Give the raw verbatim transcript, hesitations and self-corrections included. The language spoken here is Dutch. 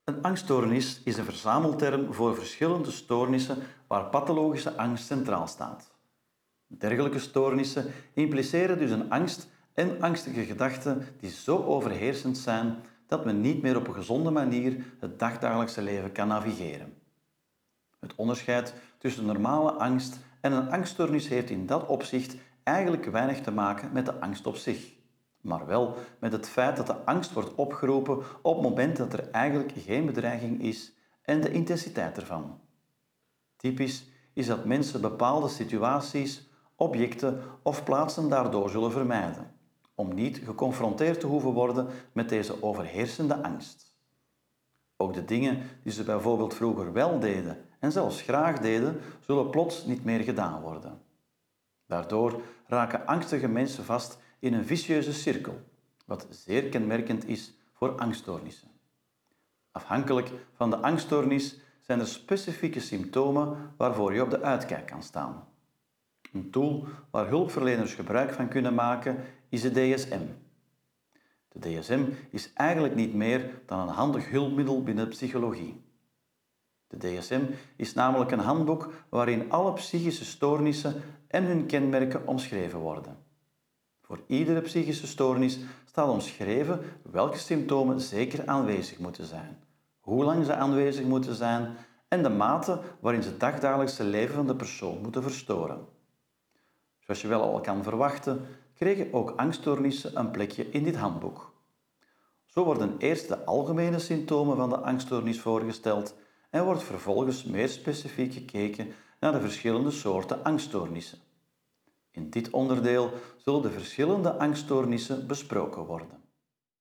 Een angststoornis is een verzamelterm voor verschillende stoornissen waar pathologische angst centraal staat. Dergelijke stoornissen impliceren dus een angst en angstige gedachten die zo overheersend zijn dat men niet meer op een gezonde manier het dagdagelijkse leven kan navigeren. Het onderscheid tussen normale angst en een angststoornis heeft in dat opzicht eigenlijk weinig te maken met de angst op zich, maar wel met het feit dat de angst wordt opgeroepen op het moment dat er eigenlijk geen bedreiging is en de intensiteit ervan. Typisch is dat mensen bepaalde situaties, objecten of plaatsen daardoor zullen vermijden, om niet geconfronteerd te hoeven worden met deze overheersende angst. Ook de dingen die ze bijvoorbeeld vroeger wel deden en zelfs graag deden, zullen plots niet meer gedaan worden. Daardoor raken angstige mensen vast in een vicieuze cirkel, wat zeer kenmerkend is voor angststoornissen. Afhankelijk van de angststoornis zijn er specifieke symptomen waarvoor je op de uitkijk kan staan. Een tool waar hulpverleners gebruik van kunnen maken is de D S M. De D S M is eigenlijk niet meer dan een handig hulpmiddel binnen de psychologie. De D S M is namelijk een handboek waarin alle psychische stoornissen en hun kenmerken omschreven worden. Voor iedere psychische stoornis staat omschreven welke symptomen zeker aanwezig moeten zijn, hoe lang ze aanwezig moeten zijn en de mate waarin ze het dagdagelijkse leven van de persoon moeten verstoren. Zoals je wel al kan verwachten, kregen ook angststoornissen een plekje in dit handboek. Zo worden eerst de algemene symptomen van de angststoornis voorgesteld en wordt vervolgens meer specifiek gekeken naar de verschillende soorten angststoornissen. In dit onderdeel zullen de verschillende angststoornissen besproken worden.